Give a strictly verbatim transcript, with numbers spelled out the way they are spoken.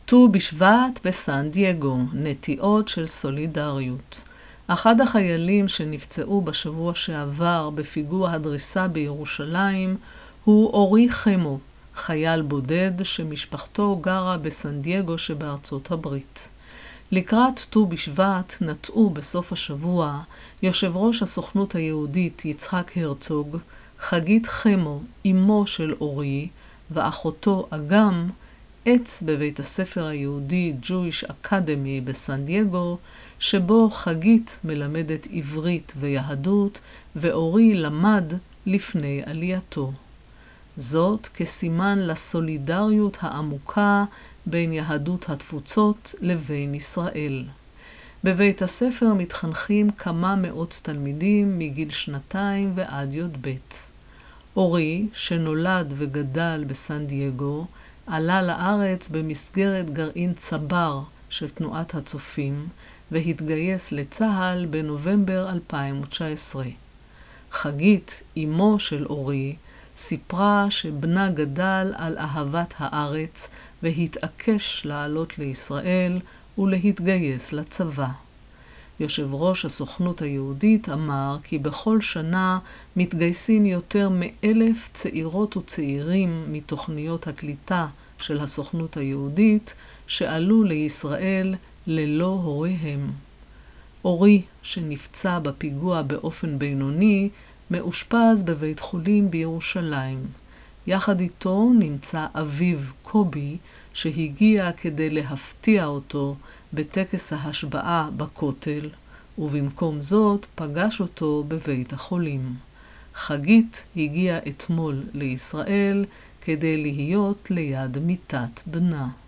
ט"ו בשבט בסן דייגו, נטיעות של סולידריות. אחד החיילים שנפצעו בשבוע שעבר בפיגוע הדריסה בירושלים הוא אורי חמו, חייל בודד שמשפחתו גרה בסן דייגו שבארצות הברית. לקראת ט"ו בשבט נטעו בסוף השבוע יושב ראש הסוכנות היהודית יצחק הרצוג, חגית חמו, אמו של אורי, ואחותו אגם, עץ בבית הספר היהודי Jewish Academy בסן דייגו, שבו חגית מלמדת עברית ויהדות, ואורי למד לפני עלייתו. זאת כסימן לסולידריות העמוקה בין יהדות התפוצות לבין ישראל. בבית הספר מתחנכים כמה מאות תלמידים מגיל שנתיים ועד י"ב. אורי, שנולד וגדל בסן דייגו, עלה לארץ במסגרת גרעין צבר של תנועת הצופים, והתגייס לצה"ל בנובמבר אלפיים תשע עשרה. חגית, אמו של אורי, סיפרה שבנה גדל על אהבת הארץ והתעקש לעלות לישראל ולהתגייס לצבא. יושב ראש הסוכנות היהודית אמר כי בכל שנה מתגייסים יותר מאלף צעירות וצעירים מתוכניות הקליטה של הסוכנות היהודית שעלו לישראל ללא הוריהם. אורי, שנפצע בפיגוע באופן בינוני, מאושפז בבית חולים בירושלים. יחד איתו נמצא אביו קובי, שהגיע כדי להפתיע אותו בטקס ההשבעה בכותל, ובמקום זאת פגש אותו בבית החולים. חגית הגיעה אתמול לישראל כדי להיות ליד מיטת בנה.